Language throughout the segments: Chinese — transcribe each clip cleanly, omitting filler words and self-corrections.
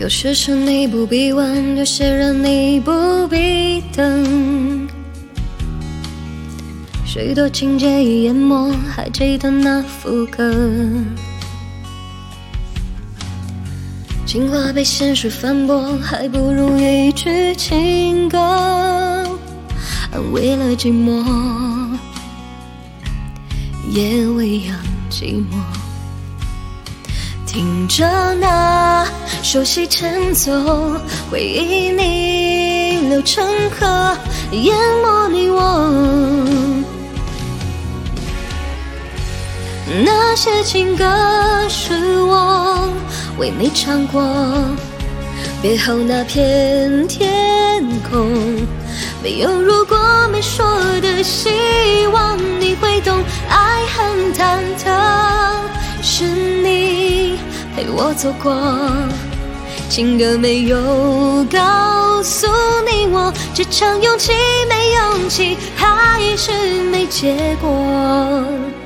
有些事你不必问，有些人你不必等。许多情节已淹没，还记得那副歌。情话被现实反驳，还不如一句情歌，安慰了寂寞，也喂养寂寞。听着那熟悉前奏，回忆逆流成河，淹没你我。那些情歌是我为你唱过，别后那片天空，没有如果没说的希望你会懂。爱很忐忑，是你陪我走过，情歌没有告诉你我，这场勇气没勇气，还是没结果。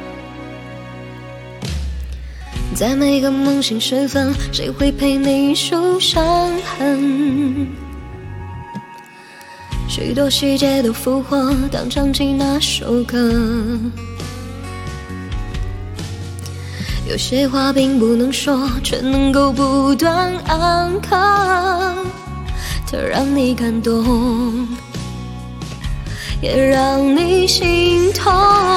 在每个梦醒时分，谁会陪你数伤痕？许多细节都复活，当唱起那首歌。有些话并不能说，却能够不断安可，它让你感动，也让你心痛。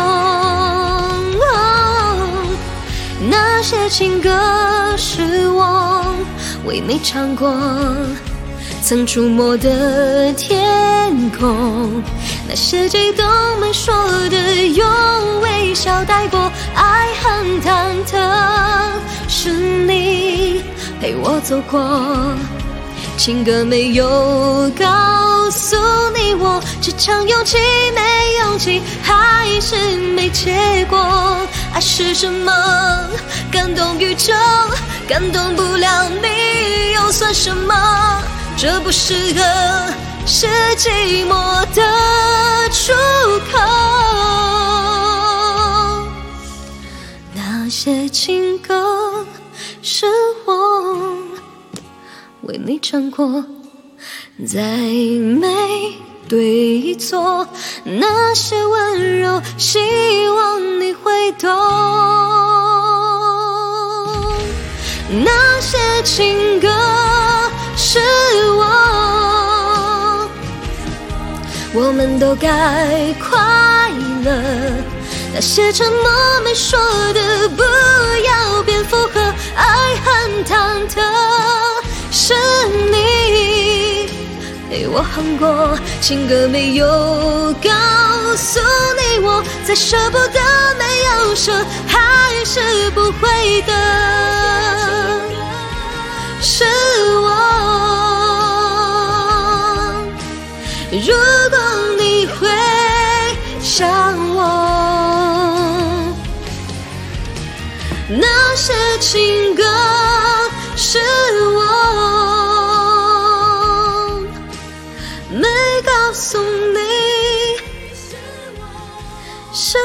那些情歌是我为你唱过，曾触摸的天空，那些激动没说的，用微笑带过。爱很忐忑，是你陪我走过，情歌没有告诉你我，这场勇气没勇气，还是没结果。爱是什么？感动宇宙，感动不了你又算什么？这不适合，是寂寞的出口。那些情歌是我为你唱过，再没对错，那些温柔，希望你会懂。那些情歌是我们都该快乐。那些沉默没说的，不要变附和。爱很忐忑，是你陪我哼过，情歌没有告诉你我，再舍不得没有舍，还是不会的，是我。如果你会想我，那些情歌是我没告诉你，是